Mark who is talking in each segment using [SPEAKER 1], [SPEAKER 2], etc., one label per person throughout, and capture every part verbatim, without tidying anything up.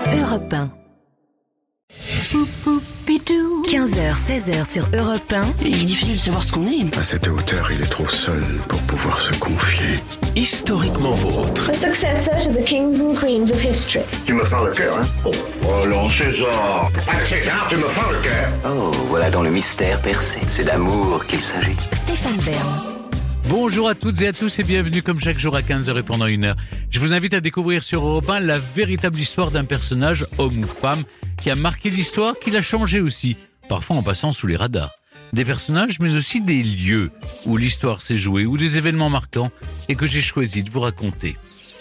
[SPEAKER 1] Europe un. quinze heures, seize heures sur Europe un.
[SPEAKER 2] Il est difficile de savoir ce qu'on est.
[SPEAKER 3] À cette hauteur, il est trop seul pour pouvoir se confier.
[SPEAKER 4] Historiquement vôtre.
[SPEAKER 5] The successor to the kings and queens of history.
[SPEAKER 6] Tu me fends le cœur, hein? Oh, oh non, César. Ah, César, tu me fends le cœur.
[SPEAKER 7] Oh, voilà donc le mystère percé. C'est d'amour qu'il s'agit.
[SPEAKER 1] Stéphane Bern.
[SPEAKER 8] Bonjour à toutes et à tous et bienvenue comme chaque jour à quinze heures et pendant une heure. Je vous invite à découvrir sur Europe un la véritable histoire d'un personnage, homme ou femme, qui a marqué l'histoire, qui l'a changé aussi, parfois en passant sous les radars. Des personnages, mais aussi des lieux où l'histoire s'est jouée, ou des événements marquants et que j'ai choisi de vous raconter.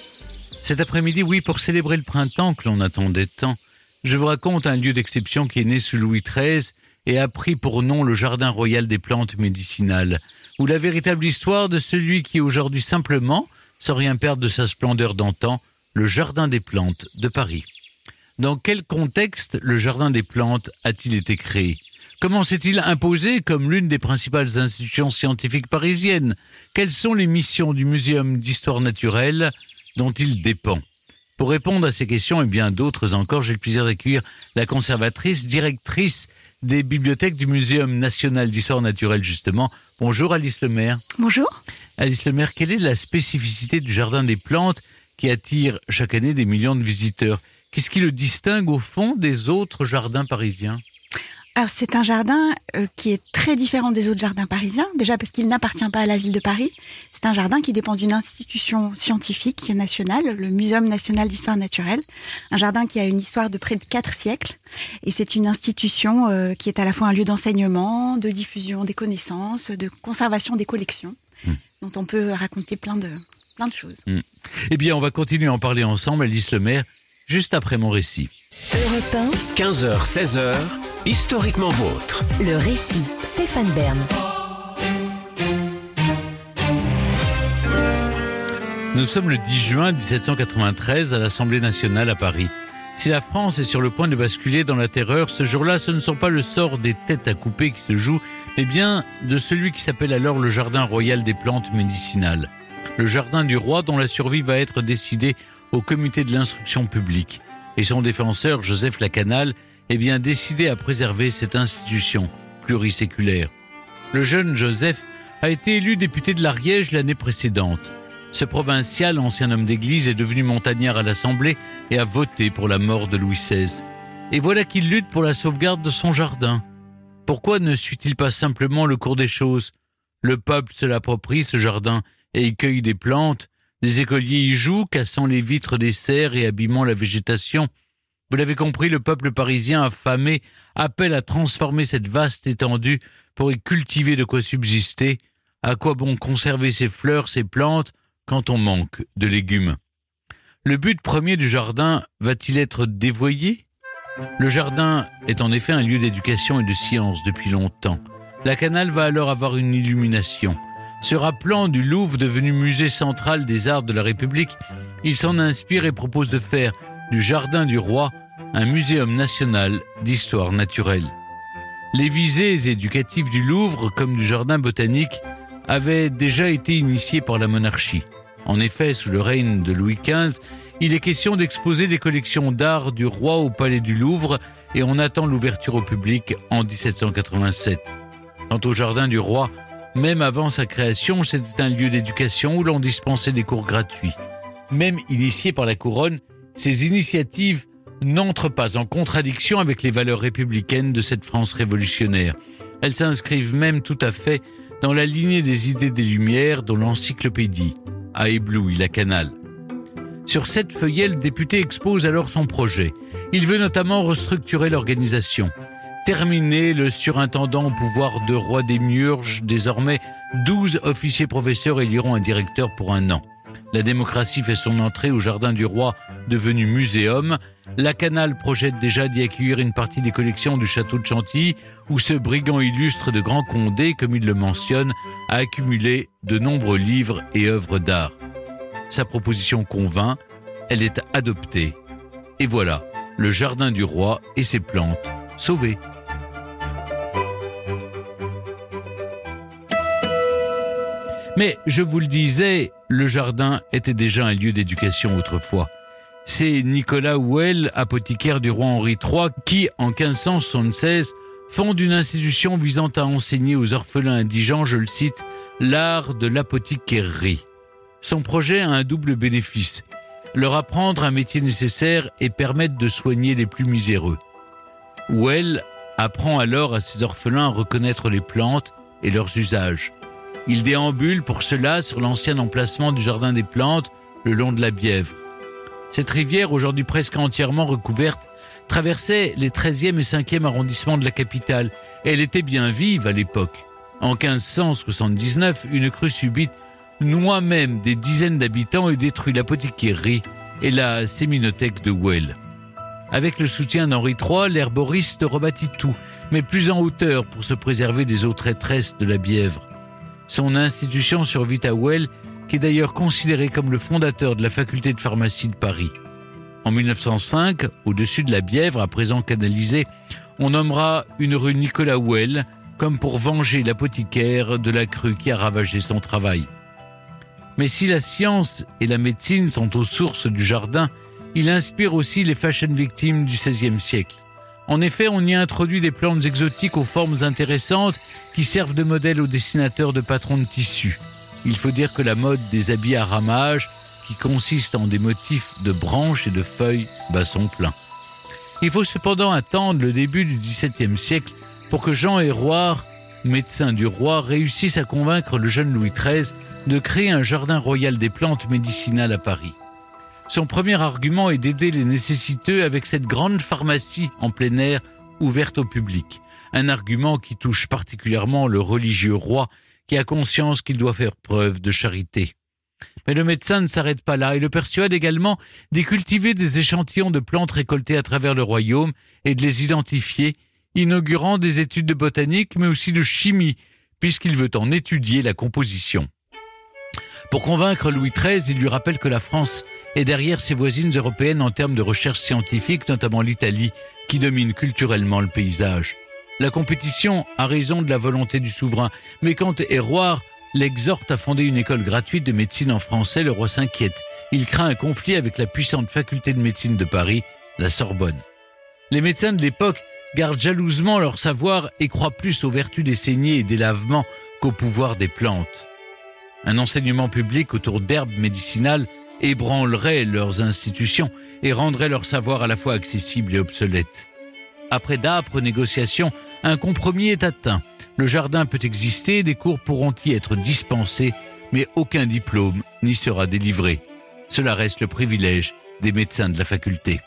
[SPEAKER 8] Cet après-midi, oui, pour célébrer le printemps que l'on attendait tant, je vous raconte un lieu d'exception qui est né sous Louis treize et a pris pour nom le Jardin royal des plantes médicinales, ou la véritable histoire de celui qui est aujourd'hui simplement, sans rien perdre de sa splendeur d'antan, le Jardin des plantes de Paris. Dans quel contexte le Jardin des plantes a-t-il été créé ? Comment s'est-il imposé comme l'une des principales institutions scientifiques parisiennes ? Quelles sont les missions du Muséum d'histoire naturelle dont il dépend ? Pour répondre à ces questions et bien d'autres encore, j'ai le plaisir d'accueillir la conservatrice, directrice des bibliothèques du Muséum national d'histoire naturelle, justement. Bonjour Alice Lemaire.
[SPEAKER 9] Bonjour.
[SPEAKER 8] Alice Lemaire, quelle est la spécificité du Jardin des plantes qui attire chaque année des millions de visiteurs ? Qu'est-ce qui le distingue au fond des autres jardins parisiens ?
[SPEAKER 9] Alors c'est un jardin euh, qui est très différent des autres jardins parisiens, déjà parce qu'il n'appartient pas à la ville de Paris. C'est un jardin qui dépend d'une institution scientifique nationale, le Muséum national d'histoire naturelle. Un jardin qui a une histoire de près de quatre siècles. Et c'est une institution euh, qui est à la fois un lieu d'enseignement, de diffusion des connaissances, de conservation des collections, mmh. dont on peut raconter plein de, plein de choses. Mmh.
[SPEAKER 8] Eh bien, on va continuer à en parler ensemble, Alice Lemaire, juste après mon récit.
[SPEAKER 1] Europe un.
[SPEAKER 4] quinze heures, seize heures, historiquement vôtre.
[SPEAKER 1] Le récit. Stéphane Bern.
[SPEAKER 8] Nous sommes le dix juin dix-sept cent quatre-vingt-treize à l'Assemblée nationale à Paris. Si la France est sur le point de basculer dans la terreur, ce jour-là, ce ne sont pas le sort des têtes à couper qui se joue, mais bien de celui qui s'appelle alors le Jardin royal des plantes médicinales. Le jardin du roi dont la survie va être décidée au comité de l'instruction publique. Et son défenseur, Joseph Lacanal, est bien décidé à préserver cette institution pluriséculaire. Le jeune Joseph a été élu député de l'Ariège l'année précédente. Ce provincial, ancien homme d'église, est devenu montagnard à l'Assemblée et a voté pour la mort de Louis seize. Et voilà qu'il lutte pour la sauvegarde de son jardin. Pourquoi ne suit-il pas simplement le cours des choses ? Le peuple se l'approprie, ce jardin, et y cueille des plantes. Des écoliers y jouent, cassant les vitres des serres et abîmant la végétation. Vous l'avez compris, le peuple parisien affamé appelle à transformer cette vaste étendue pour y cultiver de quoi subsister. À quoi bon conserver ces fleurs, ces plantes, quand on manque de légumes ? Le but premier du jardin va-t-il être dévoyé ? Le jardin est en effet un lieu d'éducation et de science depuis longtemps. Lacanal va alors avoir une illumination. Se rappelant du Louvre devenu musée central des arts de la République, il s'en inspire et propose de faire du Jardin du Roi un muséum national d'histoire naturelle. Les visées éducatives du Louvre, comme du Jardin botanique, avaient déjà été initiées par la monarchie. En effet, sous le règne de Louis quinze, il est question d'exposer des collections d'art du roi au Palais du Louvre et on attend l'ouverture au public en dix-sept cent quatre-vingt-sept. Quant au Jardin du Roi, même avant sa création, c'était un lieu d'éducation où l'on dispensait des cours gratuits. Même initiées par la couronne, ces initiatives n'entrent pas en contradiction avec les valeurs républicaines de cette France révolutionnaire. Elles s'inscrivent même tout à fait dans la lignée des idées des Lumières dont l'encyclopédie a ébloui Lacanal. Sur cette feuillet, le député expose alors son projet. Il veut notamment restructurer l'organisation. Terminé le surintendant au pouvoir de roi des Miurges, désormais douze officiers professeurs éliront un directeur pour un an. La démocratie fait son entrée au Jardin du Roi, devenu muséum. Lacanal projette déjà d'y accueillir une partie des collections du château de Chantilly, où ce brigand illustre de Grand Condé, comme il le mentionne, a accumulé de nombreux livres et œuvres d'art. Sa proposition convainc, elle est adoptée. Et voilà, le Jardin du Roi et ses plantes sauvés. Mais, je vous le disais, le jardin était déjà un lieu d'éducation autrefois. C'est Nicolas Houel, apothicaire du roi Henri trois, qui, en quinze cent soixante-seize, fonde une institution visant à enseigner aux orphelins indigents, je le cite, l'art de l'apothicaillerie. Son projet a un double bénéfice, leur apprendre un métier nécessaire et permettre de soigner les plus miséreux. Houel apprend alors à ses orphelins à reconnaître les plantes et leurs usages. Il déambule pour cela sur l'ancien emplacement du jardin des plantes, le long de la Bièvre. Cette rivière, aujourd'hui presque entièrement recouverte, traversait les treizième et cinquième arrondissements de la capitale. Elle était bien vive à l'époque. En quinze cent soixante-dix-neuf, une crue subite noie même des dizaines d'habitants et détruit l'apothicaillerie et la séminothèque de Houel. Avec le soutien d'Henri trois, l'herboriste rebâtit tout, mais plus en hauteur pour se préserver des eaux traîtresses de la Bièvre. Son institution survit à Houel, qui est d'ailleurs considéré comme le fondateur de la faculté de pharmacie de Paris. En mille neuf cent cinq, au-dessus de la Bièvre, à présent canalisée, on nommera une rue Nicolas Houel, comme pour venger l'apothicaire de la crue qui a ravagé son travail. Mais si la science et la médecine sont aux sources du jardin, il inspire aussi les fashion victimes du seizième siècle. En effet, on y a introduit des plantes exotiques aux formes intéressantes qui servent de modèle aux dessinateurs de patrons de tissus. Il faut dire que la mode des habits à ramage, qui consiste en des motifs de branches et de feuilles, bat son plein. Il faut cependant attendre le début du dix-septième siècle pour que Jean Héroard, médecin du roi, réussisse à convaincre le jeune Louis treize de créer un jardin royal des plantes médicinales à Paris. Son premier argument est d'aider les nécessiteux avec cette grande pharmacie en plein air ouverte au public. Un argument qui touche particulièrement le religieux roi qui a conscience qu'il doit faire preuve de charité. Mais le médecin ne s'arrête pas là et le persuade également d'y cultiver des échantillons de plantes récoltées à travers le royaume et de les identifier, inaugurant des études de botanique mais aussi de chimie, puisqu'il veut en étudier la composition. Pour convaincre Louis treize, il lui rappelle que la France est derrière ses voisines européennes en termes de recherche scientifique, notamment l'Italie, qui domine culturellement le paysage. La compétition a raison de la volonté du souverain, mais quand Héroard l'exhorte à fonder une école gratuite de médecine en français, le roi s'inquiète. Il craint un conflit avec la puissante faculté de médecine de Paris, la Sorbonne. Les médecins de l'époque gardent jalousement leur savoir et croient plus aux vertus des saignées et des lavements qu'au pouvoir des plantes. Un enseignement public autour d'herbes médicinales ébranlerait leurs institutions et rendrait leur savoir à la fois accessible et obsolète. Après d'âpres négociations, un compromis est atteint. Le jardin peut exister, des cours pourront y être dispensés, mais aucun diplôme n'y sera délivré. Cela reste le privilège des médecins de la faculté.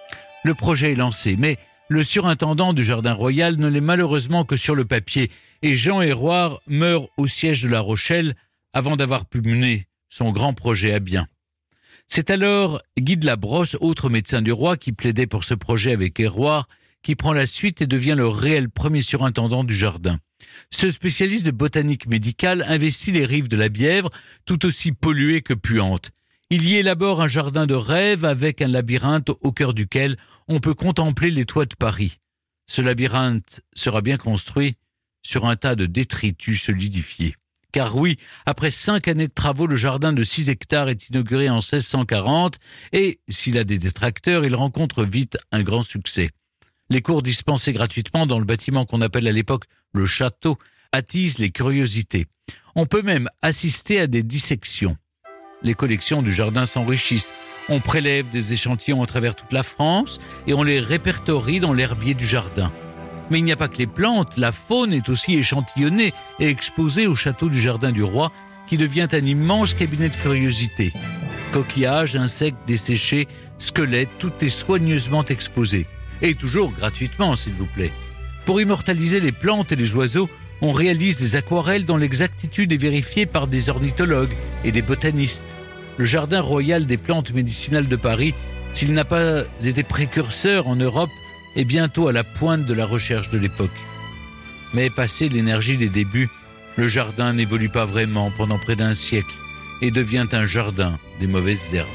[SPEAKER 8] Le projet est lancé, mais le surintendant du jardin royal ne l'est malheureusement que sur le papier, et Jean Héroard meurt au siège de La Rochelle avant d'avoir pu mener son grand projet à bien. C'est alors Guy de la Brosse, autre médecin du roi, qui plaidait pour ce projet avec Héroard, qui prend la suite et devient le réel premier surintendant du jardin. Ce spécialiste de botanique médicale investit les rives de la Bièvre, tout aussi polluées que puantes. Il y élabore un jardin de rêve avec un labyrinthe au cœur duquel on peut contempler les toits de Paris. Ce labyrinthe sera bien construit sur un tas de détritus solidifiés. Car oui, après cinq années de travaux, le jardin de six hectares est inauguré en seize cent quarante et, s'il a des détracteurs, il rencontre vite un grand succès. Les cours dispensés gratuitement dans le bâtiment qu'on appelle à l'époque le château attisent les curiosités. On peut même assister à des dissections. Les collections du jardin s'enrichissent. On prélève des échantillons à travers toute la France et on les répertorie dans l'herbier du jardin. Mais il n'y a pas que les plantes, la faune est aussi échantillonnée et exposée au château du Jardin du Roi, qui devient un immense cabinet de curiosités. Coquillages, insectes desséchés, squelettes, tout est soigneusement exposé. Et toujours gratuitement, s'il vous plaît. Pour immortaliser les plantes et les oiseaux, on réalise des aquarelles dont l'exactitude est vérifiée par des ornithologues et des botanistes. Le Jardin royal des plantes médicinales de Paris, s'il n'a pas été précurseur en Europe, est bientôt à la pointe de la recherche de l'époque. Mais passé l'énergie des débuts, le jardin n'évolue pas vraiment pendant près d'un siècle et devient un jardin des mauvaises herbes.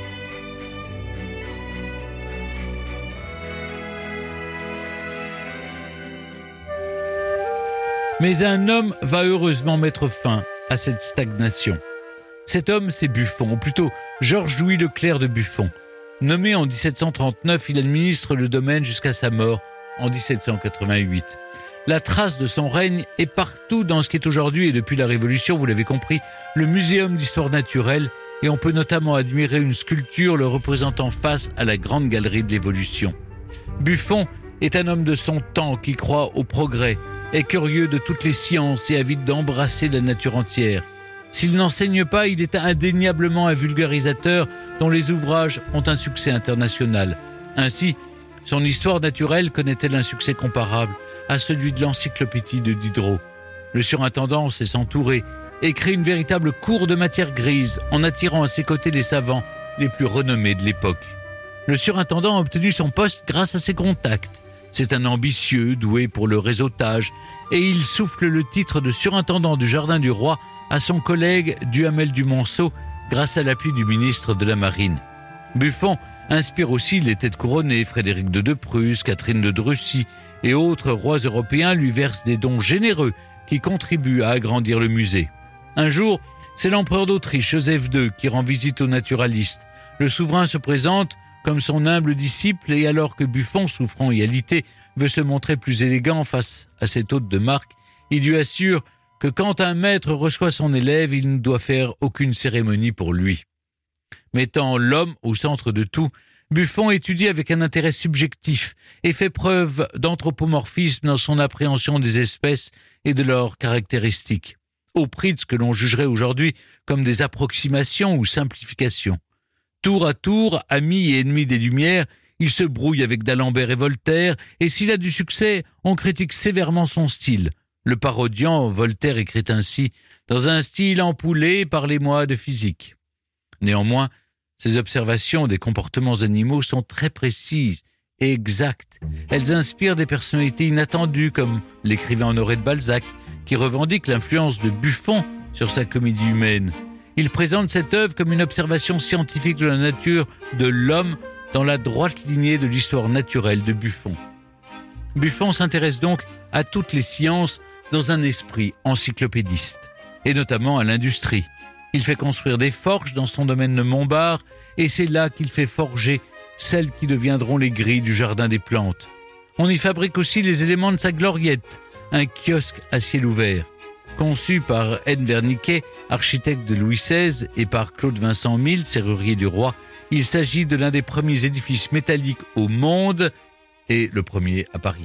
[SPEAKER 8] Mais un homme va heureusement mettre fin à cette stagnation. Cet homme, c'est Buffon, ou plutôt Georges-Louis Leclerc de Buffon. Nommé en dix-sept cent trente-neuf, il administre le domaine jusqu'à sa mort en dix-sept cent quatre-vingt-huit. La trace de son règne est partout dans ce qui est aujourd'hui, et depuis la Révolution, vous l'avez compris, le Muséum d'histoire naturelle, et on peut notamment admirer une sculpture le représentant face à la Grande Galerie de l'Évolution. Buffon est un homme de son temps qui croit au progrès, est curieux de toutes les sciences et avide d'embrasser la nature entière. S'il n'enseigne pas, il est indéniablement un vulgarisateur dont les ouvrages ont un succès international. Ainsi, son histoire naturelle connaît-elle un succès comparable à celui de l'encyclopédie de Diderot. Le surintendant sait s'entourer et crée une véritable cour de matière grise en attirant à ses côtés les savants les plus renommés de l'époque. Le surintendant a obtenu son poste grâce à ses contacts. C'est un ambitieux, doué pour le réseautage, et il souffle le titre de surintendant du Jardin du Roi à son collègue Duhamel du Monceau grâce à l'appui du ministre de la Marine. Buffon inspire aussi les têtes couronnées, Frédéric de de Prusse, Catherine de Russie et autres rois européens lui versent des dons généreux qui contribuent à agrandir le musée. Un jour, c'est l'empereur d'Autriche, Joseph deux, qui rend visite aux naturalistes. Le souverain se présente comme son humble disciple et alors que Buffon, souffrant et alité, veut se montrer plus élégant face à cet hôte de marque, il lui assure que quand un maître reçoit son élève, il ne doit faire aucune cérémonie pour lui. Mettant l'homme au centre de tout, Buffon étudie avec un intérêt subjectif et fait preuve d'anthropomorphisme dans son appréhension des espèces et de leurs caractéristiques, au prix de ce que l'on jugerait aujourd'hui comme des approximations ou simplifications. Tour à tour, ami et ennemi des Lumières, il se brouille avec d'Alembert et Voltaire, et s'il a du succès, on critique sévèrement son style. Le parodiant, Voltaire écrit ainsi « Dans un style empoulé, parlez-moi de physique ». Néanmoins, ses observations des comportements animaux sont très précises et exactes. Elles inspirent des personnalités inattendues, comme l'écrivain Honoré de Balzac, qui revendique l'influence de Buffon sur sa comédie humaine. Il présente cette œuvre comme une observation scientifique de la nature de l'homme dans la droite lignée de l'histoire naturelle de Buffon. Buffon s'intéresse donc à toutes les sciences dans un esprit encyclopédiste, et notamment à l'industrie. Il fait construire des forges dans son domaine de Montbard, et c'est là qu'il fait forger celles qui deviendront les grilles du jardin des plantes. On y fabrique aussi les éléments de sa gloriette, un kiosque à ciel ouvert. Conçu par N. Wernicke, architecte de Louis seize, et par Claude Vincent Mille, serrurier du roi, il s'agit de l'un des premiers édifices métalliques au monde et le premier à Paris.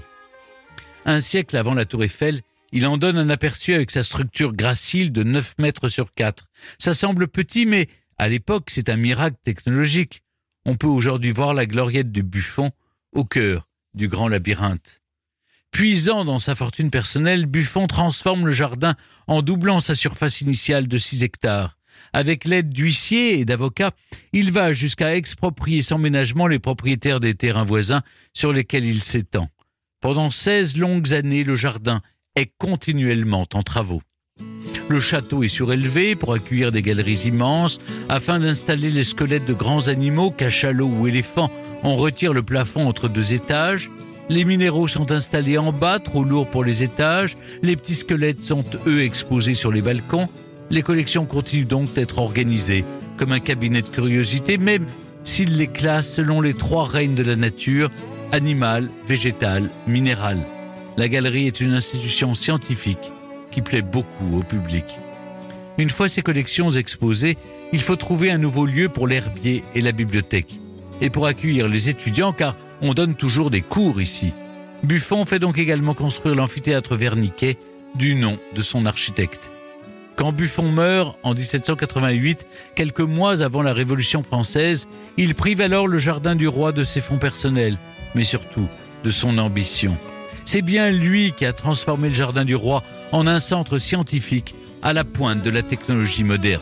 [SPEAKER 8] Un siècle avant la Tour Eiffel, il en donne un aperçu avec sa structure gracile de neuf mètres sur quatre. Ça semble petit, mais à l'époque, c'est un miracle technologique. On peut aujourd'hui voir la gloriette de Buffon au cœur du grand labyrinthe. Puisant dans sa fortune personnelle, Buffon transforme le jardin en doublant sa surface initiale de six hectares. Avec l'aide d'huissiers et d'avocats, il va jusqu'à exproprier sans ménagement les propriétaires des terrains voisins sur lesquels il s'étend. Pendant seize longues années, le jardin est continuellement en travaux. Le château est surélevé pour accueillir des galeries immenses. Afin d'installer les squelettes de grands animaux, cachalots ou éléphants, on retire le plafond entre deux étages. Les minéraux sont installés en bas, trop lourds pour les étages. Les petits squelettes sont, eux, exposés sur les balcons. Les collections continuent donc d'être organisées comme un cabinet de curiosités, même s'il les classe selon les trois règnes de la nature, animal, végétal, minéral. La galerie est une institution scientifique qui plaît beaucoup au public. Une fois ces collections exposées, il faut trouver un nouveau lieu pour l'herbier et la bibliothèque. Et pour accueillir les étudiants, car on donne toujours des cours ici. Buffon fait donc également construire l'amphithéâtre Wernicke du nom de son architecte. Quand Buffon meurt en dix-sept cent quatre-vingt-huit, quelques mois avant la Révolution française, il prive alors le Jardin du Roi de ses fonds personnels, mais surtout de son ambition. C'est bien lui qui a transformé le Jardin du Roi en un centre scientifique à la pointe de la technologie moderne.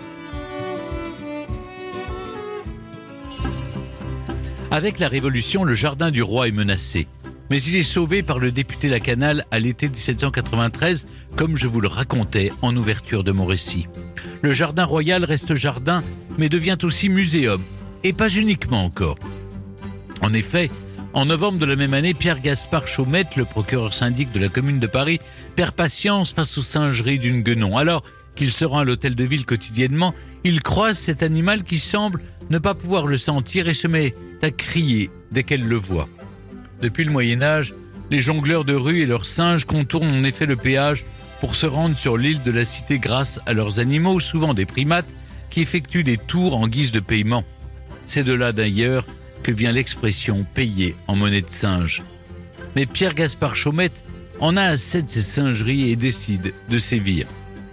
[SPEAKER 8] Avec la Révolution, le Jardin du Roi est menacé. Mais il est sauvé par le député Lacanal à l'été dix-sept cent quatre-vingt-treize, comme je vous le racontais en ouverture de mon récit. Le jardin royal reste jardin, mais devient aussi muséum, et pas uniquement encore. En effet, en novembre de la même année, Pierre-Gaspard Chaumette, le procureur syndic de la Commune de Paris, perd patience face aux singeries d'une guenon. Alors, qu'il se rend à l'hôtel de ville quotidiennement, il croise cet animal qui semble ne pas pouvoir le sentir et se met à crier dès qu'elle le voit. Depuis le Moyen-Âge, les jongleurs de rue et leurs singes contournent en effet le péage pour se rendre sur l'île de la Cité grâce à leurs animaux, souvent des primates, qui effectuent des tours en guise de paiement. C'est de là d'ailleurs que vient l'expression « payer en monnaie de singe ». Mais Pierre-Gaspard Chaumette en a assez de ces singeries et décide de sévir.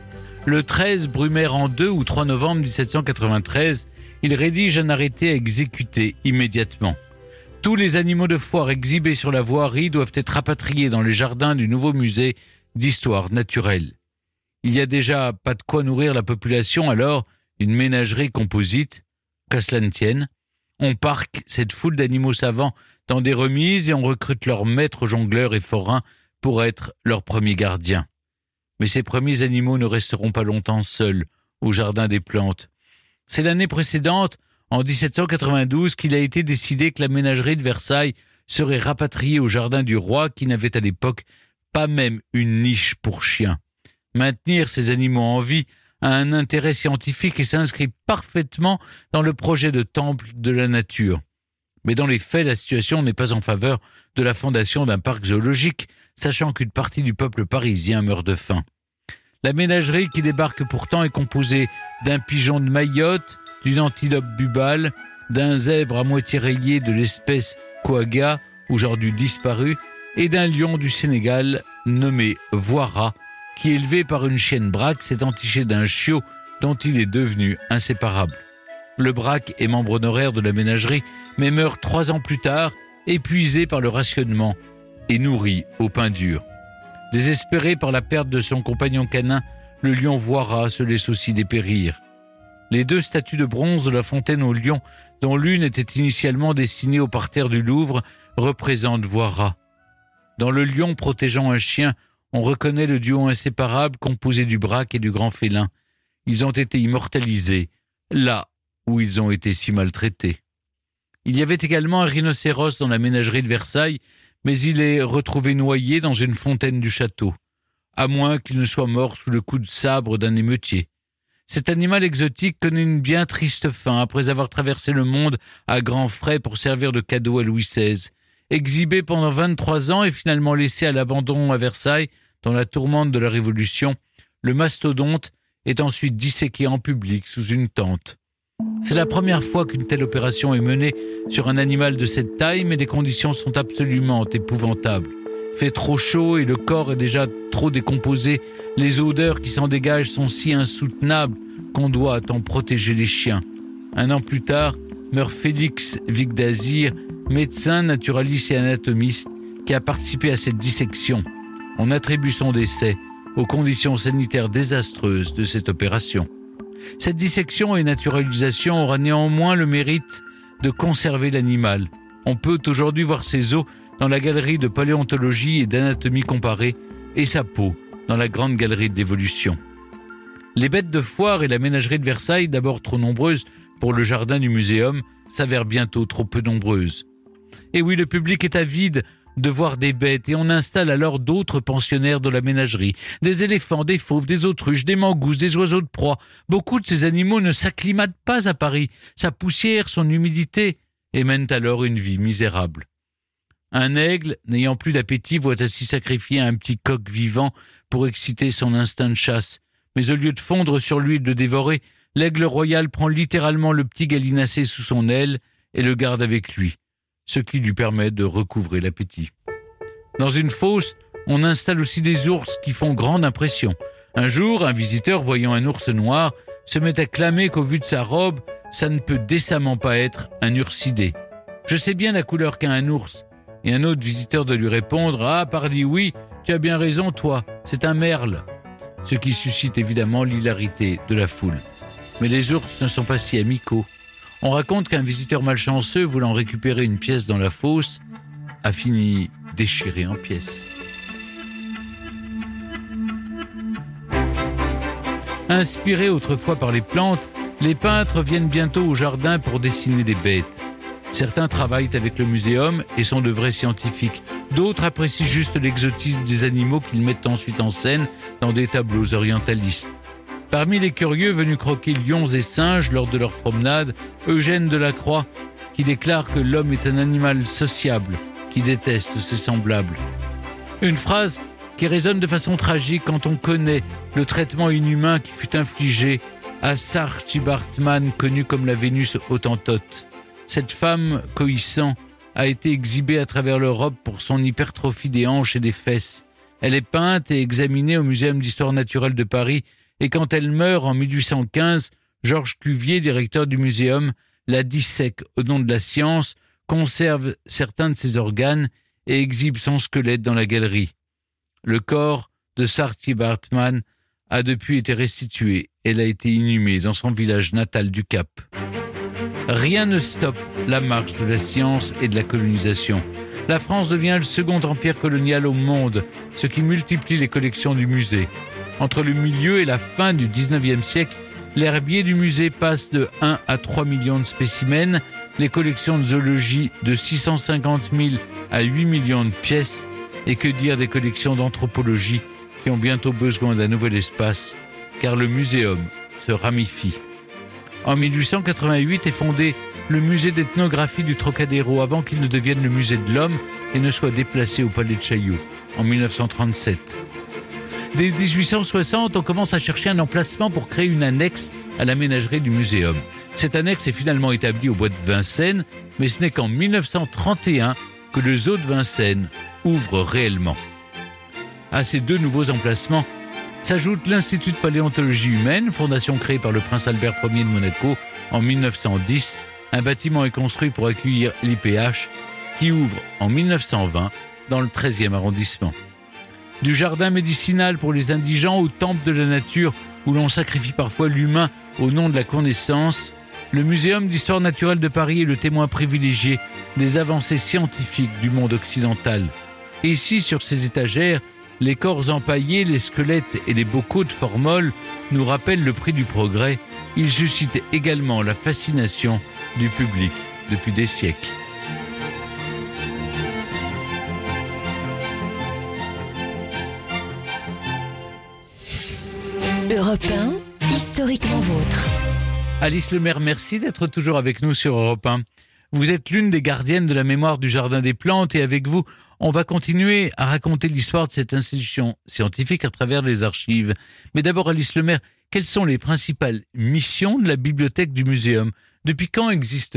[SPEAKER 8] Le treize Brumaire en deux ou trois novembre dix-sept cent quatre-vingt-treize, il rédige un arrêté à exécuter immédiatement. Tous les animaux de foire exhibés sur la voirie doivent être rapatriés dans les jardins du nouveau musée d'histoire naturelle. Il n'y a déjà pas de quoi nourrir la population, alors une ménagerie composite, qu'à cela ne tienne. On parque cette foule d'animaux savants dans des remises et on recrute leurs maîtres jongleurs et forains pour être leurs premiers gardiens. Mais ces premiers animaux ne resteront pas longtemps seuls au jardin des plantes. C'est l'année précédente, en dix-sept cent quatre-vingt-douze, qu'il a été décidé que la ménagerie de Versailles serait rapatriée au jardin du roi qui n'avait à l'époque pas même une niche pour chiens. Maintenir ces animaux en vie a un intérêt scientifique et s'inscrit parfaitement dans le projet de temple de la nature. Mais dans les faits, la situation n'est pas en faveur de la fondation d'un parc zoologique, sachant qu'une partie du peuple parisien meurt de faim. La ménagerie qui débarque pourtant est composée d'un pigeon de Mayotte, d'une antilope bubale, d'un zèbre à moitié rayé de l'espèce quagga, aujourd'hui disparue, et d'un lion du Sénégal nommé Voira, qui, élevé par une chienne braque, s'est entiché d'un chiot dont il est devenu inséparable. Le braque est membre honoraire de la ménagerie, mais meurt trois ans plus tard, épuisé par le rationnement et nourri au pain dur. Désespéré par la perte de son compagnon canin, le lion Voira se laisse aussi dépérir. Les deux statues de bronze de la fontaine aux lions, dont l'une était initialement destinée au parterre du Louvre, représentent Voira. Dans le lion protégeant un chien, on reconnaît le duo inséparable composé du braque et du grand félin. Ils ont été immortalisés, là où ils ont été si maltraités. Il y avait également un rhinocéros dans la ménagerie de Versailles, mais il est retrouvé noyé dans une fontaine du château, à moins qu'il ne soit mort sous le coup de sabre d'un émeutier. Cet animal exotique connaît une bien triste fin après avoir traversé le monde à grands frais pour servir de cadeau à Louis seize. Exhibé pendant vingt-trois ans et finalement laissé à l'abandon à Versailles dans la tourmente de la Révolution, le mastodonte est ensuite disséqué en public sous une tente. C'est la première fois qu'une telle opération est menée sur un animal de cette taille, mais les conditions sont absolument épouvantables. Fait trop chaud et le corps est déjà trop décomposé, les odeurs qui s'en dégagent sont si insoutenables qu'on doit en protéger les chiens. Un an plus tard, meurt Félix Vigdazir, médecin, naturaliste et anatomiste, qui a participé à cette dissection. On attribue son décès aux conditions sanitaires désastreuses de cette opération. Cette dissection et naturalisation aura néanmoins le mérite de conserver l'animal. On peut aujourd'hui voir ses os dans la galerie de paléontologie et d'anatomie comparée et sa peau dans la grande galerie de l'évolution. Les bêtes de foire et la ménagerie de Versailles, d'abord trop nombreuses pour le jardin du muséum, s'avèrent bientôt trop peu nombreuses. Et oui, le public est avide de voir des bêtes et on installe alors d'autres pensionnaires de la ménagerie. Des éléphants, des fauves, des autruches, des mangousses, des oiseaux de proie. Beaucoup de ces animaux ne s'acclimatent pas à Paris. Sa poussière, son humidité, et mènent alors une vie misérable. Un aigle, n'ayant plus d'appétit, voit ainsi sacrifier un petit coq vivant pour exciter son instinct de chasse. Mais au lieu de fondre sur lui et de le dévorer, l'aigle royal prend littéralement le petit gallinacé sous son aile et le garde avec lui, ce qui lui permet de recouvrer l'appétit. Dans une fosse, on installe aussi des ours qui font grande impression. Un jour, un visiteur voyant un ours noir se met à clamer qu'au vu de sa robe, ça ne peut décemment pas être un ursidé. « Je sais bien la couleur qu'a un ours. » Et un autre visiteur de lui répondre « Ah, pardi oui, tu as bien raison toi, c'est un merle. » Ce qui suscite évidemment l'hilarité de la foule. Mais les ours ne sont pas si amicaux. On raconte qu'un visiteur malchanceux, voulant récupérer une pièce dans la fosse, a fini déchiré en pièces. Inspirés autrefois par les plantes, les peintres viennent bientôt au jardin pour dessiner des bêtes. Certains travaillent avec le muséum et sont de vrais scientifiques. D'autres apprécient juste l'exotisme des animaux qu'ils mettent ensuite en scène dans des tableaux orientalistes. Parmi les curieux venus croquer lions et singes lors de leur promenade, Eugène Delacroix, qui déclare que l'homme est un animal sociable, qui déteste ses semblables. Une phrase qui résonne de façon tragique quand on connaît le traitement inhumain qui fut infligé à Saartjie Baartman, connue comme la Vénus hottentote. Cette femme cohissant a été exhibée à travers l'Europe pour son hypertrophie des hanches et des fesses. Elle est peinte et examinée au Muséum d'histoire naturelle de Paris, et quand elle meurt en mille huit cent quinze, Georges Cuvier, directeur du muséum, la dissèque au nom de la science, conserve certains de ses organes et exhibe son squelette dans la galerie. Le corps de Saartjie Baartman a depuis été restitué. Elle a été inhumée dans son village natal du Cap. Rien ne stoppe la marche de la science et de la colonisation. La France devient le second empire colonial au monde, ce qui multiplie les collections du musée. Entre le milieu et la fin du dix-neuvième siècle, l'herbier du musée passe de un à trois millions de spécimens, les collections de zoologie de six cent cinquante mille à huit millions de pièces, et que dire des collections d'anthropologie qui ont bientôt besoin d'un nouvel espace, car le muséum se ramifie. En mille huit cent quatre-vingt-huit est fondé le musée d'ethnographie du Trocadéro, avant qu'il ne devienne le musée de l'homme et ne soit déplacé au palais de Chaillot en mille neuf cent trente-sept. Dès dix-huit cent soixante, on commence à chercher un emplacement pour créer une annexe à la ménagerie du muséum. Cette annexe est finalement établie au bois de Vincennes, mais ce n'est qu'en mille neuf cent trente et un que le zoo de Vincennes ouvre réellement. À ces deux nouveaux emplacements s'ajoute l'Institut de paléontologie humaine, fondation créée par le prince Albert Ier de Monaco en mille neuf cent dix. Un bâtiment est construit pour accueillir l'I P H, qui ouvre en mille neuf cent vingt dans le treizième arrondissement. Du jardin médicinal pour les indigents au temple de la nature où l'on sacrifie parfois l'humain au nom de la connaissance, le Muséum d'histoire naturelle de Paris est le témoin privilégié des avancées scientifiques du monde occidental. Et ici, sur ces étagères, les corps empaillés, les squelettes et les bocaux de formol nous rappellent le prix du progrès. Ils suscitent également la fascination du public depuis des siècles.
[SPEAKER 1] Europe un, historiquement vôtre.
[SPEAKER 8] Alice Lemaire, merci d'être toujours avec nous sur Europe un. Vous êtes l'une des gardiennes de la mémoire du Jardin des Plantes et avec vous, on va continuer à raconter l'histoire de cette institution scientifique à travers les archives. Mais d'abord, Alice Lemaire, quelles sont les principales missions de la bibliothèque du Muséum ? Depuis quand existe-t-elle ?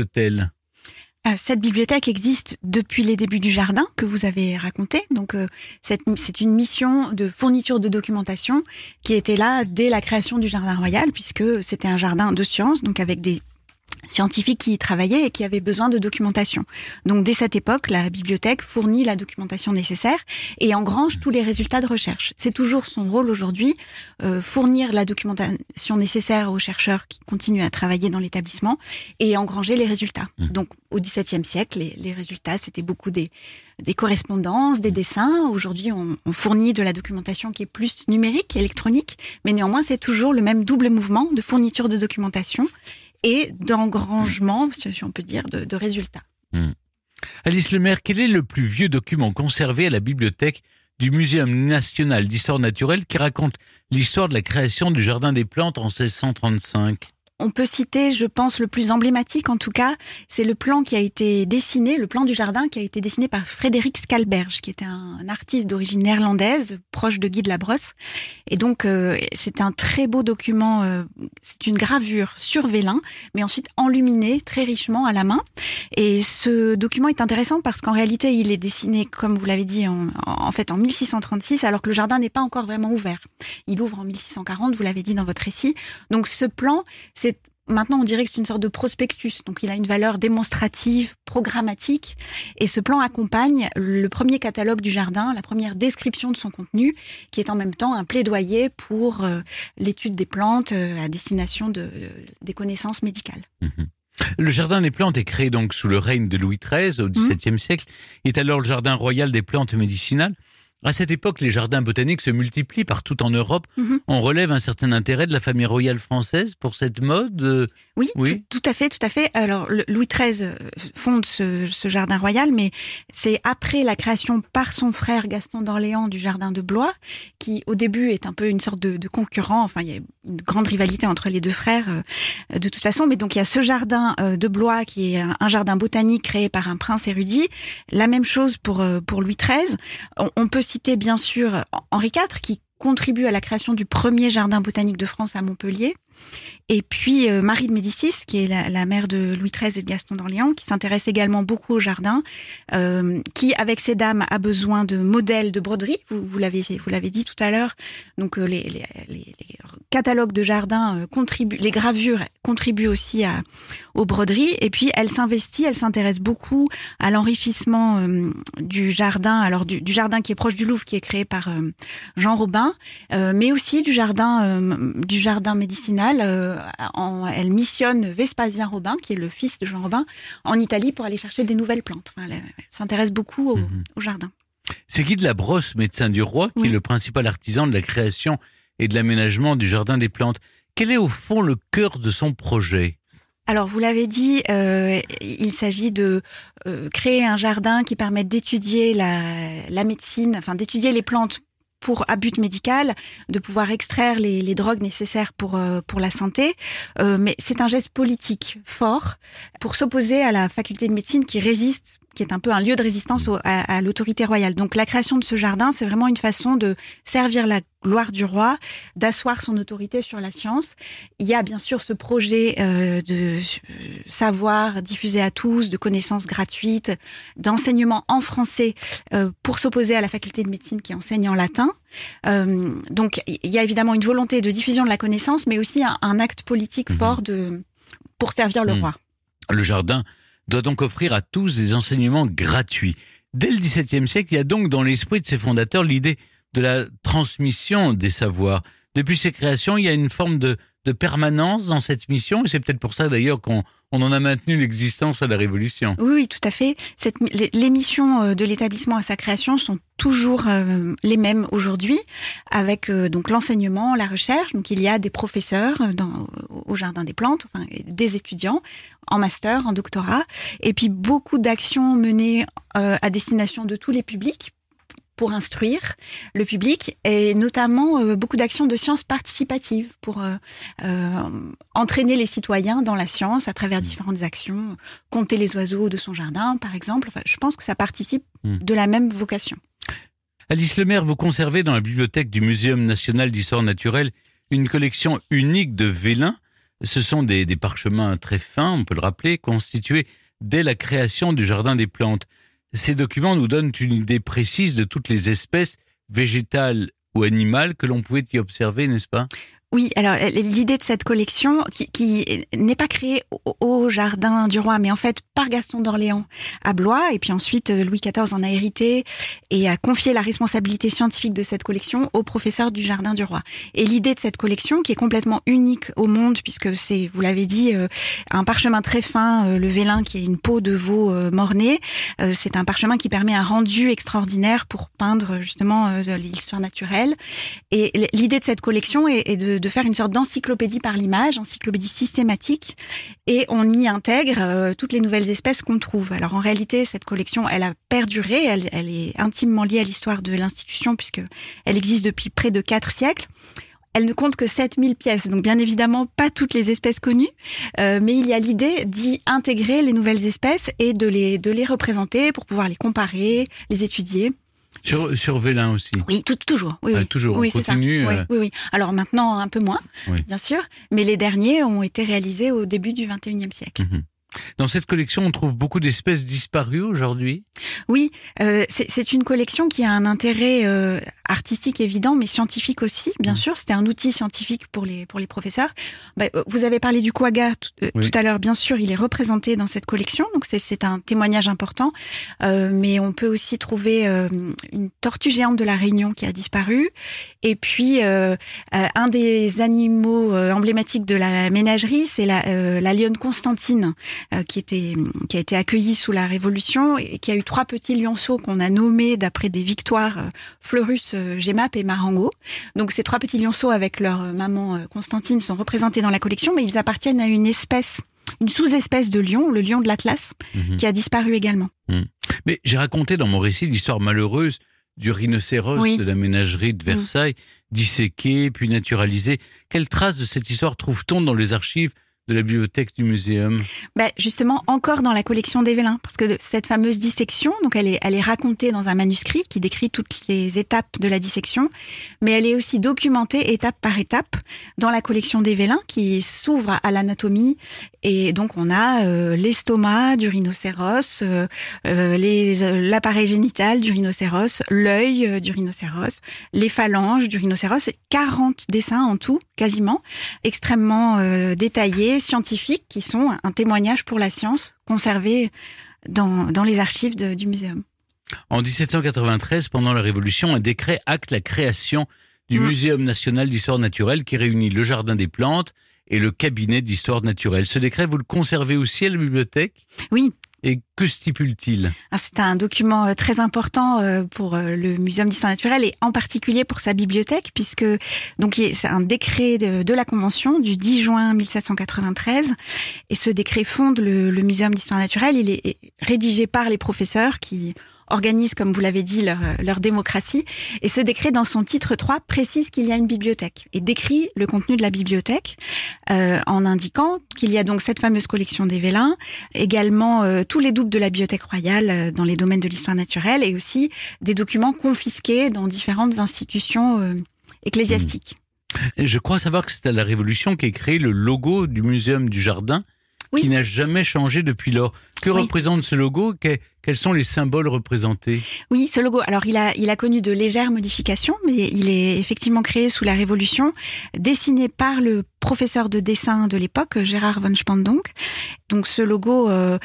[SPEAKER 9] Cette bibliothèque existe depuis les débuts du jardin que vous avez raconté. Donc, euh, cette, c'est une mission de fourniture de documentation qui était là dès la création du Jardin Royal, puisque c'était un jardin de sciences, donc avec des scientifiques qui y travaillaient et qui avaient besoin de documentation. Donc, dès cette époque, la bibliothèque fournit la documentation nécessaire et engrange tous les résultats de recherche. C'est toujours son rôle aujourd'hui, euh, fournir la documentation nécessaire aux chercheurs qui continuent à travailler dans l'établissement et engranger les résultats. Mmh. Donc, au XVIIe siècle, les, les résultats, c'était beaucoup des, des correspondances, des dessins. Aujourd'hui, on, on fournit de la documentation qui est plus numérique, électronique, mais néanmoins, c'est toujours le même double mouvement de fourniture de documentation et d'engrangement, si on peut dire, de, de résultats.
[SPEAKER 8] Mmh. Alice Lemaire, quel est le plus vieux document conservé à la bibliothèque du Muséum national d'histoire naturelle qui raconte l'histoire de la création du Jardin des Plantes en seize cent trente-cinq ?
[SPEAKER 9] On peut citer, je pense, le plus emblématique en tout cas, c'est le plan qui a été dessiné, le plan du jardin qui a été dessiné par Frédéric Scalberge, qui était un, un artiste d'origine néerlandaise, proche de Guy de la Brosse. Et donc, euh, c'est un très beau document, euh, c'est une gravure sur vélin, mais ensuite enluminée très richement à la main. Et ce document est intéressant parce qu'en réalité, il est dessiné, comme vous l'avez dit, en, en fait en mille six cent trente-six, alors que le jardin n'est pas encore vraiment ouvert. Il ouvre en mille six cent quarante, vous l'avez dit dans votre récit. Donc, ce plan, c'est Maintenant, on dirait que c'est une sorte de prospectus, donc il a une valeur démonstrative, programmatique, et ce plan accompagne le premier catalogue du jardin, la première description de son contenu, qui est en même temps un plaidoyer pour euh, l'étude des plantes euh, à destination de, de, des connaissances médicales.
[SPEAKER 8] Mmh. Le Jardin des Plantes est créé donc sous le règne de Louis treize au dix-septième mmh. siècle, il est alors le Jardin royal des plantes médicinales. À cette époque, les jardins botaniques se multiplient partout en Europe.
[SPEAKER 9] Mm-hmm.
[SPEAKER 8] On relève un certain intérêt de la famille royale française pour cette mode.
[SPEAKER 9] Oui,
[SPEAKER 8] oui.
[SPEAKER 9] Tout, tout à fait, tout à fait. Alors, Louis treize fonde ce, ce jardin royal, mais c'est après la création par son frère Gaston d'Orléans du jardin de Blois, qui au début est un peu une sorte de, de concurrent. Enfin, il y a une grande rivalité entre les deux frères, euh, de toute façon. Mais donc, il y a ce jardin euh, de Blois qui est un, un jardin botanique créé par un prince érudit. La même chose pour euh, pour Louis treize. On, on peut citer bien sûr Henri quatre qui contribue à la création du premier jardin botanique de France à Montpellier. Et puis euh, Marie de Médicis, qui est la, la mère de Louis treize et de Gaston d'Orléans, qui s'intéresse également beaucoup au jardin, euh, qui, avec ses dames, a besoin de modèles de broderie. Vous, vous l'avez, vous l'avez dit tout à l'heure. Donc euh, les, les, les, les catalogues de jardin euh, contribuent, les gravures contribuent aussi à, aux broderies. Et puis elle s'investit, elle s'intéresse beaucoup à l'enrichissement euh, du jardin, alors du, du jardin qui est proche du Louvre, qui est créé par euh, Jean Robin, euh, mais aussi du jardin, euh, du jardin médicinal. Euh, en, elle missionne Vespasien Robin, qui est le fils de Jean Robin, en Italie pour aller chercher des nouvelles plantes. Enfin, elle, elle s'intéresse beaucoup au, mmh. au jardin.
[SPEAKER 8] C'est Guy de la Brosse, médecin du roi, qui oui. est le principal artisan de la création et de l'aménagement du jardin des plantes. Quel est au fond le cœur de son projet ?
[SPEAKER 9] Alors, vous l'avez dit, euh, il s'agit de euh, créer un jardin qui permette d'étudier la, la médecine, enfin d'étudier les plantes pour à but médical, de pouvoir extraire les, les drogues nécessaires pour, euh, pour la santé. Euh, mais c'est un geste politique fort pour s'opposer à la faculté de médecine qui résiste, qui est un peu un lieu de résistance au, à, à l'autorité royale. Donc la création de ce jardin, c'est vraiment une façon de servir la gloire du roi, d'asseoir son autorité sur la science. Il y a bien sûr ce projet euh, de savoir diffusé à tous, de connaissances gratuites, d'enseignement en français euh, pour s'opposer à la faculté de médecine qui enseigne en latin. Euh, donc il y a évidemment une volonté de diffusion de la connaissance, mais aussi un, un acte politique mmh. fort de, pour servir le mmh. roi.
[SPEAKER 8] Le jardin doit donc offrir à tous des enseignements gratuits. Dès le dix-septième siècle, il y a donc dans l'esprit de ses fondateurs l'idée de la transmission des savoirs. Depuis ses créations, il y a une forme de, de permanence dans cette mission, et c'est peut-être pour ça d'ailleurs qu'on on en a maintenu l'existence à la Révolution.
[SPEAKER 9] Oui, oui, tout à fait. Cette, les, les missions de l'établissement à sa création sont toujours euh, les mêmes aujourd'hui, avec euh, donc l'enseignement, la recherche. Donc il y a des professeurs dans, au Jardin des Plantes, enfin, des étudiants en master, en doctorat, et puis beaucoup d'actions menées euh, à destination de tous les publics, pour instruire le public, et notamment euh, beaucoup d'actions de sciences participatives pour euh, euh, entraîner les citoyens dans la science à travers différentes actions, compter les oiseaux de son jardin, par exemple. Enfin, je pense que ça participe mmh. de la même vocation.
[SPEAKER 8] Alice Lemaire, vous conservez dans la bibliothèque du Muséum national d'histoire naturelle une collection unique de vélins. Ce sont des, des parchemins très fins, on peut le rappeler, constitués dès la création du Jardin des Plantes. Ces documents nous donnent une idée précise de toutes les espèces végétales ou animales que l'on pouvait y observer, n'est-ce pas ?
[SPEAKER 9] Oui, alors l'idée de cette collection, qui, qui n'est pas créée au, au Jardin du Roi, mais en fait par Gaston d'Orléans à Blois, et puis ensuite Louis quatorze en a hérité et a confié la responsabilité scientifique de cette collection au professeur du Jardin du Roi. Et l'idée de cette collection, qui est complètement unique au monde, puisque c'est, vous l'avez dit, euh, un parchemin très fin, euh, le vélin qui est une peau de veau euh, mort-née, euh, c'est un parchemin qui permet un rendu extraordinaire pour peindre justement euh, l'histoire naturelle. Et l'idée de cette collection est, est de de faire une sorte d'encyclopédie par l'image, encyclopédie systématique, et on y intègre euh, toutes les nouvelles espèces qu'on trouve. Alors en réalité, cette collection, elle a perduré, elle, elle est intimement liée à l'histoire de l'institution, puisque elle existe depuis près de quatre siècles. Elle ne compte que sept mille pièces, donc bien évidemment pas toutes les espèces connues, euh, mais il y a l'idée d'y intégrer les nouvelles espèces et de les, de les représenter pour pouvoir les comparer, les étudier.
[SPEAKER 8] Sur, sur vélin aussi.
[SPEAKER 9] Oui, tout, toujours. Oui,
[SPEAKER 8] ah,
[SPEAKER 9] oui.
[SPEAKER 8] Toujours,
[SPEAKER 9] oui,
[SPEAKER 8] on continue.
[SPEAKER 9] C'est ça.
[SPEAKER 8] Euh...
[SPEAKER 9] Oui, oui, oui. Alors maintenant, un peu moins, oui. bien sûr, mais les derniers ont été réalisés au début du vingt et unième siècle.
[SPEAKER 8] Mmh. Dans cette collection, on trouve beaucoup d'espèces disparues aujourd'hui ?
[SPEAKER 9] Oui, euh, c'est, c'est une collection qui a un intérêt euh, artistique évident, mais scientifique aussi, bien mmh. sûr. C'était un outil scientifique pour les, pour les professeurs. Bah, vous avez parlé du quagga t- euh, oui. tout à l'heure. Bien sûr, il est représenté dans cette collection, donc c'est, c'est un témoignage important. Euh, mais on peut aussi trouver euh, une tortue géante de la Réunion qui a disparu. Et puis, euh, euh, un des animaux euh, emblématiques de la ménagerie, c'est la, euh, la lionne Constantine. euh, qui était qui a été accueilli sous la Révolution et qui a eu trois petits lionceaux qu'on a nommés d'après des victoires euh, Fleurus, euh, Gemap et Marengo. Donc ces trois petits lionceaux avec leur euh, maman euh, Constantine sont représentés dans la collection, mais ils appartiennent à une espèce, une sous-espèce de lion, le lion de l'Atlas, mmh. qui a disparu également.
[SPEAKER 8] Mmh. Mais j'ai raconté dans mon récit l'histoire malheureuse du rhinocéros oui. de la ménagerie de Versailles, mmh. disséqué puis naturalisé. Quelles traces de cette histoire trouve-t-on dans les archives de la bibliothèque du muséum?
[SPEAKER 9] Ben justement, encore dans la collection d'Evelyn, parce que cette fameuse dissection, donc elle est, elle est racontée dans un manuscrit qui décrit toutes les étapes de la dissection, mais elle est aussi documentée étape par étape dans la collection d'Evelyn qui s'ouvre à l'anatomie. Et donc on a euh, l'estomac du rhinocéros, euh, euh, les, euh, l'appareil génital du rhinocéros, l'œil euh, du rhinocéros, les phalanges du rhinocéros, quarante dessins en tout, quasiment, extrêmement euh, détaillés, scientifiques, qui sont un témoignage pour la science conservé dans, dans les archives de, du muséum.
[SPEAKER 8] En dix-sept cent quatre-vingt-treize, pendant la Révolution, un décret acte la création du mmh. Muséum national d'histoire naturelle qui réunit le Jardin des plantes et le cabinet d'histoire naturelle. Ce décret, vous le conservez aussi à la bibliothèque ?
[SPEAKER 9] Oui.
[SPEAKER 8] Et que stipule-t-il ?
[SPEAKER 9] C'est un document très important pour le Muséum d'histoire naturelle et en particulier pour sa bibliothèque, puisque donc c'est un décret de, de la Convention du dix juin mille sept cent quatre-vingt-treize. Et ce décret fonde le, le Muséum d'histoire naturelle. Il est rédigé par les professeurs qui organisent, comme vous l'avez dit, leur, leur démocratie. Et ce décret, dans son titre trois, précise qu'il y a une bibliothèque et décrit le contenu de la bibliothèque euh, en indiquant qu'il y a donc cette fameuse collection d'Evelyn, également euh, tous les doubles de la Bibliothèque royale euh, dans les domaines de l'histoire naturelle et aussi des documents confisqués dans différentes institutions euh, ecclésiastiques.
[SPEAKER 8] Et je crois savoir que c'est à la Révolution qu'est créé le logo du Muséum du Jardin, oui. qui n'a jamais changé depuis lors. Que oui. représente ce logo ? que, Quels sont les symboles représentés ?
[SPEAKER 9] Oui, ce logo, alors il a, il a connu de légères modifications, mais il est effectivement créé sous la Révolution, dessiné par le professeur de dessin de l'époque, Gérard von Spandonck. Donc ce logo euh,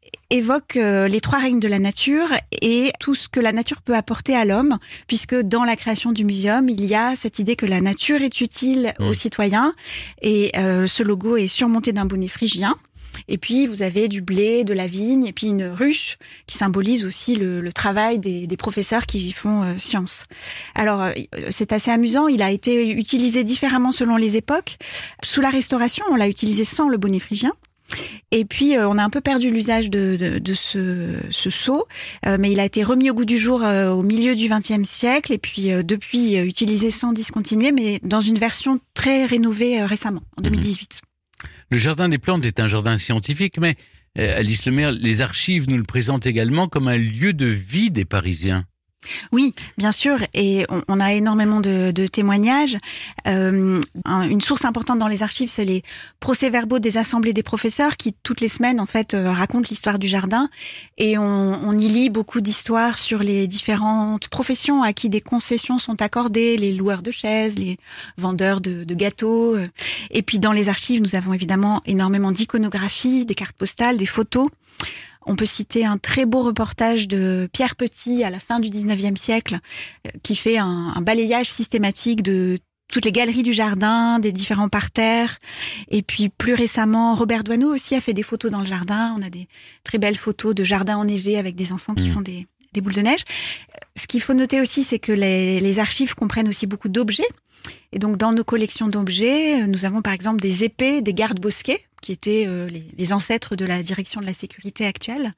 [SPEAKER 9] évoque euh, les trois règnes de la nature et tout ce que la nature peut apporter à l'homme, puisque dans la création du muséum, il y a cette idée que la nature est utile mmh. aux citoyens. Et euh, ce logo est surmonté d'un bonnet phrygien. Et puis, vous avez du blé, de la vigne, et puis une ruche qui symbolise aussi le, le travail des, des professeurs qui y font euh, science. Alors, euh, c'est assez amusant. Il a été utilisé différemment selon les époques. Sous la Restauration, on l'a utilisé sans le bonnet phrygien. Et puis, euh, on a un peu perdu l'usage de, de, de ce, ce sceau, euh, mais il a été remis au goût du jour euh, au milieu du vingtième siècle, et puis euh, depuis, euh, utilisé sans discontinuer, mais dans une version très rénovée euh, récemment, en deux mille dix-huit.
[SPEAKER 8] Le Jardin des plantes est un jardin scientifique, mais euh, Alice Lemaire, les archives nous le présentent également comme un lieu de vie des Parisiens.
[SPEAKER 9] Oui, bien sûr, et on, on a énormément de, de témoignages. Euh, un, une source importante dans les archives, c'est les procès-verbaux des assemblées des professeurs qui, toutes les semaines, en fait, euh, racontent l'histoire du jardin. Et on, on y lit beaucoup d'histoires sur les différentes professions à qui des concessions sont accordées, les loueurs de chaises, les vendeurs de, de gâteaux. Et puis, dans les archives, nous avons évidemment énormément d'iconographies, des cartes postales, des photos. On peut citer un très beau reportage de Pierre Petit à la fin du dix-neuvième siècle qui fait un, un balayage systématique de toutes les galeries du jardin, des différents parterres. Et puis plus récemment, Robert Doisneau aussi a fait des photos dans le jardin. On a des très belles photos de jardins enneigés avec des enfants qui mmh. font des, des boules de neige. Ce qu'il faut noter aussi, c'est que les, les archives comprennent aussi beaucoup d'objets. Et donc, dans nos collections d'objets, nous avons par exemple des épées, des gardes-bosquets, qui étaient euh, les, les ancêtres de la direction de la sécurité actuelle.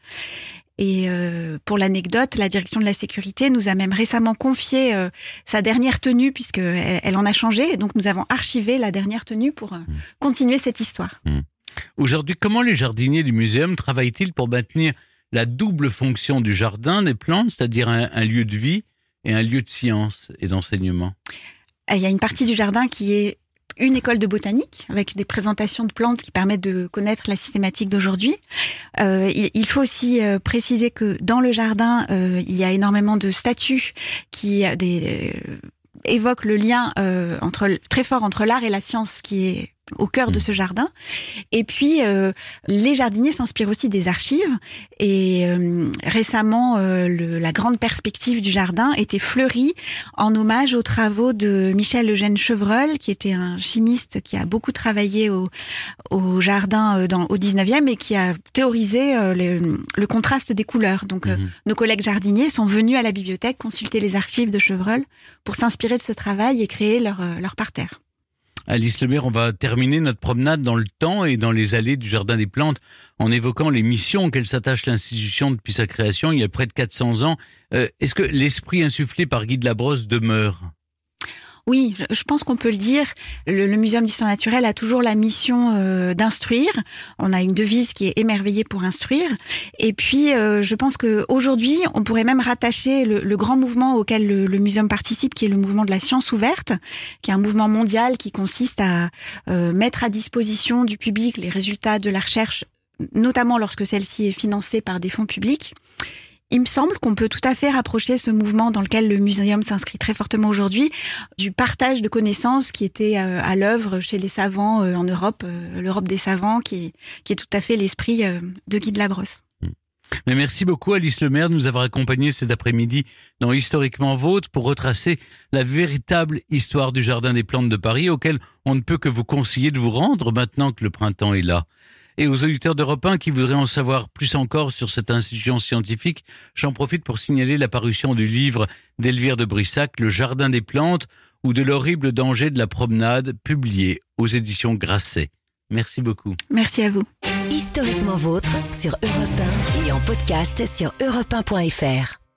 [SPEAKER 9] Et euh, pour l'anecdote, la direction de la sécurité nous a même récemment confié euh, sa dernière tenue, puisqu'elle elle en a changé. Et donc, nous avons archivé la dernière tenue pour euh, mmh. continuer cette histoire.
[SPEAKER 8] Mmh. Aujourd'hui, comment les jardiniers du muséum travaillent-ils pour maintenir la double fonction du jardin des plantes, c'est-à-dire un, un lieu de vie et un lieu de science et d'enseignement ?
[SPEAKER 9] Il y a une partie du jardin qui est une école de botanique avec des présentations de plantes qui permettent de connaître la systématique d'aujourd'hui. Euh, il, il faut aussi euh, préciser que dans le jardin, euh, il y a énormément de statues qui des, euh, évoquent le lien euh, entre, très fort entre l'art et la science qui est au cœur de ce jardin. Et puis, euh, les jardiniers s'inspirent aussi des archives. Et euh, récemment, euh, le, la grande perspective du jardin était fleurie en hommage aux travaux de Michel Eugène Chevreul, qui était un chimiste qui a beaucoup travaillé au, au jardin dans, au dix-neuvième et qui a théorisé euh, le, le contraste des couleurs. Donc, mmh. euh, nos collègues jardiniers sont venus à la bibliothèque consulter les archives de Chevreul pour s'inspirer de ce travail et créer leur, euh, leur parterre.
[SPEAKER 8] Alice Lemaire, on va terminer notre promenade dans le temps et dans les allées du Jardin des Plantes en évoquant les missions auxquelles s'attache l'institution depuis sa création il y a près de quatre cents ans. Euh, est-ce que l'esprit insufflé par Guy Delabrosse demeure ?
[SPEAKER 9] Oui, je pense qu'on peut le dire. Le, le Muséum d'histoire naturelle a toujours la mission euh, d'instruire. On a une devise qui est émerveillée pour instruire. Et puis, euh, je pense qu'aujourd'hui, on pourrait même rattacher le, le grand mouvement auquel le, le Muséum participe, qui est le mouvement de la science ouverte, qui est un mouvement mondial qui consiste à euh, mettre à disposition du public les résultats de la recherche, notamment lorsque celle-ci est financée par des fonds publics. Il me semble qu'on peut tout à fait rapprocher ce mouvement dans lequel le muséum s'inscrit très fortement aujourd'hui du partage de connaissances qui était à l'œuvre chez les savants en Europe, l'Europe des savants, qui, qui est tout à fait l'esprit de Guy Delabrosse.
[SPEAKER 8] Mais merci beaucoup Alice Lemaire de nous avoir accompagnés cet après-midi dans Historiquement Vôtre pour retracer la véritable histoire du Jardin des Plantes de Paris, auquel on ne peut que vous conseiller de vous rendre maintenant que le printemps est là. Et aux auditeurs d'Europe un qui voudraient en savoir plus encore sur cette institution scientifique, j'en profite pour signaler la parution du livre d'Elvire de Brissac, Le Jardin des Plantes, ou de l'horrible danger de la promenade, publié aux éditions Grasset. Merci beaucoup.
[SPEAKER 9] Merci à vous.
[SPEAKER 1] Historiquement Vôtre sur Europe un et en podcast sur europe un point f r.